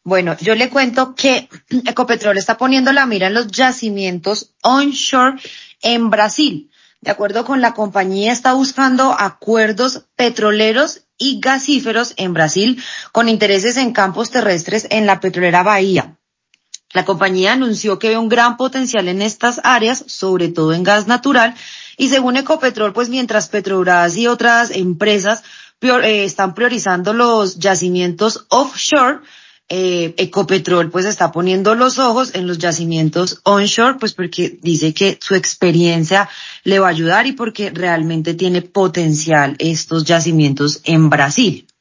Bueno, yo le cuento que Ecopetrol está poniendo la mira en los yacimientos onshore en Brasil. De acuerdo con la compañía, está buscando acuerdos petroleros y gasíferos en Brasil con intereses en campos terrestres en la petrolera Bahía. La compañía anunció que ve un gran potencial en estas áreas, sobre todo en gas natural, y según Ecopetrol, pues mientras Petrobras y otras empresas están priorizando los yacimientos offshore, Ecopetrol pues está poniendo los ojos en los yacimientos onshore, pues porque dice que su experiencia le va a ayudar y porque realmente tiene potencial estos yacimientos en Brasil.